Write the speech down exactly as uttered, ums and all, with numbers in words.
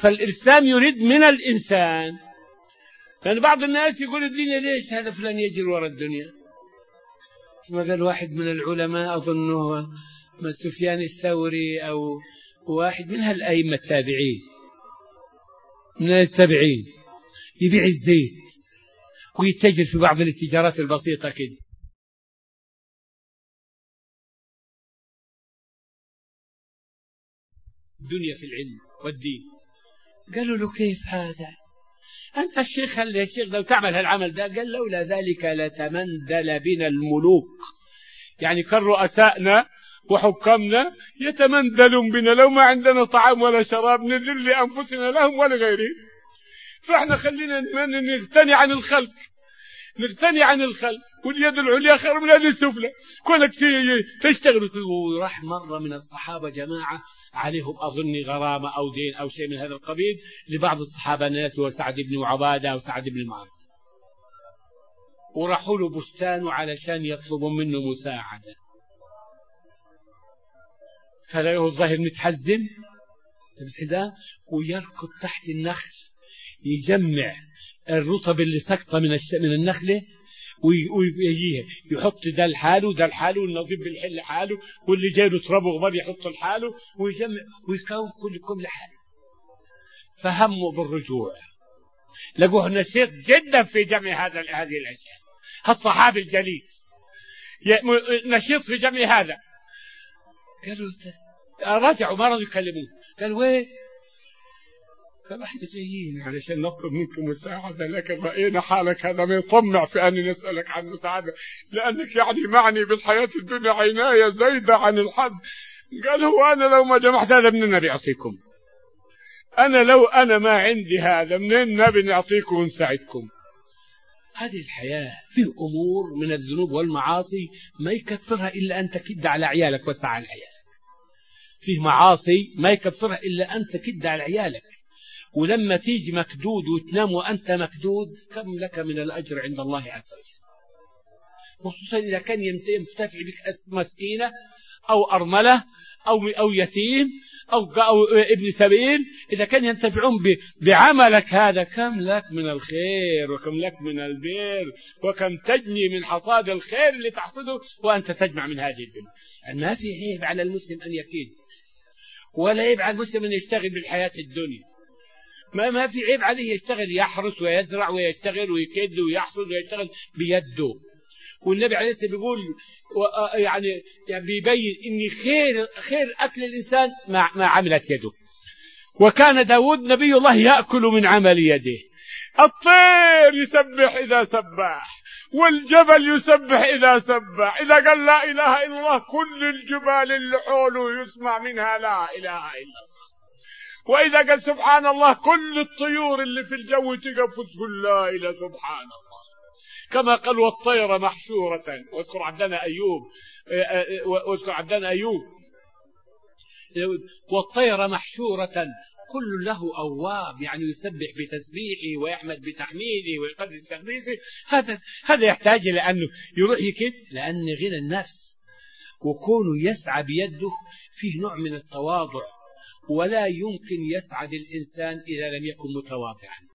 فالإسلام يريد من الإنسان، لأن بعض الناس يقول الدنيا ليش هذا فلان يجري وراء الدنيا. مثل واحد من العلماء أظنه سفيان الثوري أو واحد من هالأئمة التابعين من التابعين يبيع الزيت ويتجر في بعض الاتجارات البسيطة كده. الدنيا في العلم والدين. قالوا له كيف هذا؟ أنت الشيخ اللي الشيخ لو تعمل هالعمل ده. قال لولا ذلك لتمندل بنا الملوك، يعني كان رؤسائنا وحكامنا يتمندلون بنا لو ما عندنا طعام ولا شراب نذل أنفسنا لهم ولا غيرهم. فإحنا خلينا نغتني عن الخلق، نغتني عن الخلق، واليد العليا خير من اليد السفلى، كونك تشتغل. وراح مرة من الصحابة جماعة عليهم أظن غرامة أو دين أو شيء من هذا القبيل لبعض الصحابة الناس، وسعد بن عبادة وسعد بن معاذ، وراحوا له بستانه علشان يطلبوا منه مساعدة. فلقوا الظاهر متحزم لبس حذاء ويركض تحت النخل يجمع الرطب اللي سقطه من من النخله ويجيها يحط ده لحاله وده لحاله والنظيف بالحل حاله واللي جاي له تراب وغبار يحطه لحاله ويجمع ويكون كل كم لحاله. فهموا بالرجوع، لقوه نشيط جدا في جمع هذا هذه الاشياء. الصحابي الجليل نشيط في جمع هذا. قالوا رجعوا ما رضوا يكلموه. قال وين؟ قال احنا جايين علشان نطلب منكم مساعدة، لكن رأينا حالك هذا ما يطمع في أن نسألك عن مساعدة، لأنك يعني معني بالحياة الدنيا عناية زايدة عن الحد. قال هو أنا لو ما جمعت هذا منين بيعطيكم؟ أنا لو أنا ما عندي هذا منين نبي نعطيكم ونساعدكم؟ هذه الحياة فيه أمور من الذنوب والمعاصي ما يكفرها إلا أن تكد على عيالك وسع على عيالك. فيه معاصي ما يكفرها إلا أن تكد على عيالك، ولما تيجي مكدود وتنام وأنت مكدود كم لك من الأجر عند الله عز وجل، خصوصا إذا كان ينتفع بك مسكينة أو أرملة أو أو يتيم أو أو ابن سبيل. إذا كان ينتفعون بعملك هذا كم لك من الخير وكم لك من البر وكم تجني من حصاد الخير اللي تحصده وأنت تجمع من هذه الدنيا. يعني ما في عيب على المسلم أن يكيد، ولا عيب على المسلم أن يشتغل بالحياة الدنيا. ما ما في عيب عليه يشتغل يحرس ويزرع ويشتغل ويكد ويحصد ويشتغل بيده. والنبي عليه الصلاة والسلام بيقول يعني بيبين إن خير خير أكل الإنسان ما ما عملت يده. وكان داود نبي الله يأكل من عمل يده. الطير يسبح إذا سبح، والجبل يسبح إذا سبح. إذا قال لا إله إلا الله كل الجبال اللي حوله يسمع منها لا إله إلا الله. وإذا قال سبحان الله كل الطيور اللي في الجو تقف وتقول لا إله سبحان الله. كما قال والطير محشورة. واذكر عبدنا أيوب واذكر عبدنا أيوب والطير محشورة كل له أواب، يعني يسبح بتسبيحه ويحمد بتحميده ويقدر تقديسه. هذا هذا يحتاج إلى أنه يروح يكد، لأن غنى النفس وكونه يسعى بيده فيه نوع من التواضع، ولا يمكن يسعد الإنسان إذا لم يكن متواضعا.